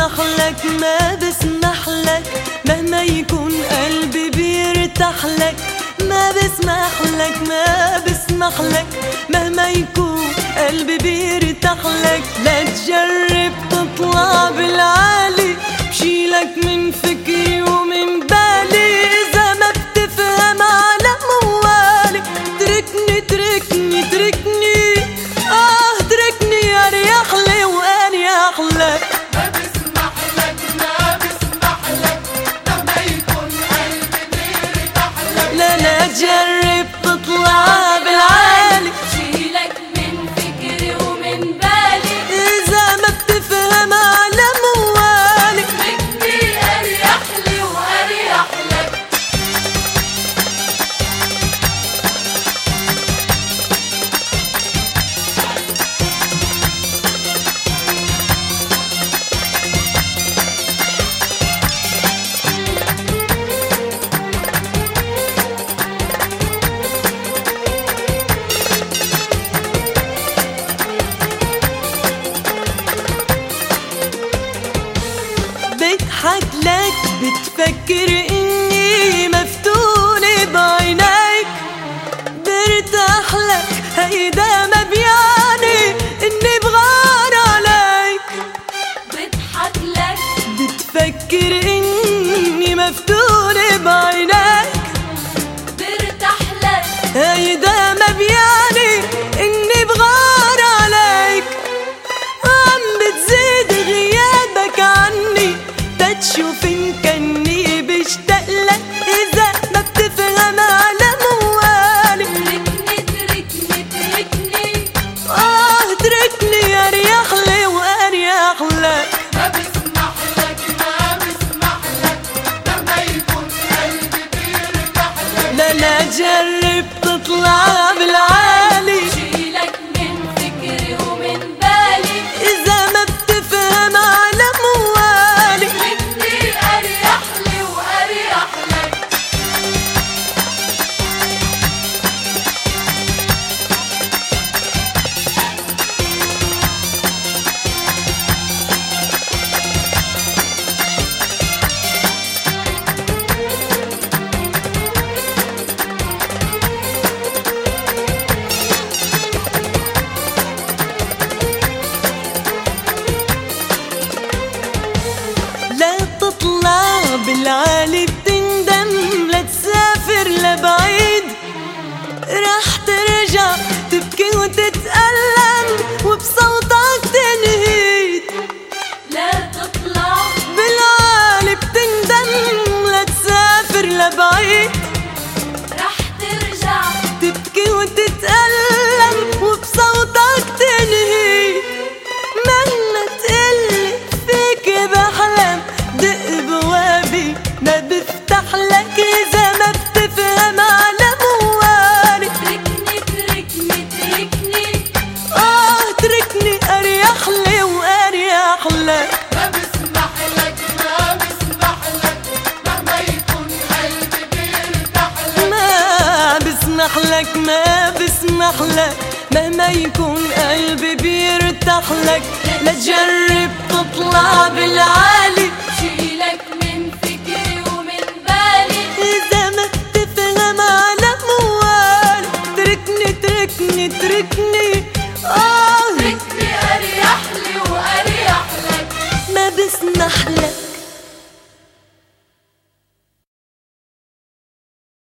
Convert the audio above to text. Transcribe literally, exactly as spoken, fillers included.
بسمح لك ما بسمح لك مهما يكون قلبي بيرتاح لك. ما بسمح لك ما بسمح لك مهما يكون قلبي بيرتاح لك. لا تجرب تطلع بالعالي بشيلك من فكري ومن بالي. إذا ما بتفهم على موالي تركني تركني تركني آه تركني أريح لي وأريح لك. ما بسمح لك ما بسمح لك مهما يكون قلبي بيرتاح لك. لا لا تجرب تطلع بالعالي شيلك من فكري ومن بالي. إذا ما بتفهم على موالي تركني أريح لي وأريح لك. بضحك لك بتفكر اني مفتونة بعينيك. برتاح لك هيدا ما بيعني اني بغار عليك. بضحك لك بتفكر اني مفتونة بعينيك. برتاح لك هيدا ما بيعني اني بغار عليك. عم بتزيد غيابك عني تتشوف إن كني بشتاق لك. إذا ما بتفهم على موالي تركني تركني تركني آه تركني أريح لي وأريح لك. ما بسمح لك ما بسمح لك مهما يكون قلبي بيرتاح لك. لا لا جرب تطلع بالعالي شيلك من فكري ومن بالي. إذا ما بتفهم على موالي تركني أريح لي وأريح لك. لا تطلع بالعالي بتندم. لا تسافر لبعيد رح ترجع تبكي وتتألم وبصوتك تنهيد. لا تطلع بالعالي بتندم. لا تسافر لبعيد رح ترجع تبكي وتتألم وبصوتك تنهيد. مهما تقلي فيك بحلم دق بوابي ما بفتح لك. إذا ما بتفهم على موالي تركني تركني تركني آه تركني أريح لي وأريح لك. ما بسمح لك ما بسمح لك مهما يكون قلبي بيرتاح لك. ما بسمح لك ما بسمح لك مهما يكون قلبي بيرتاح لك. لا تجرب تطلع بالعالي شيلك من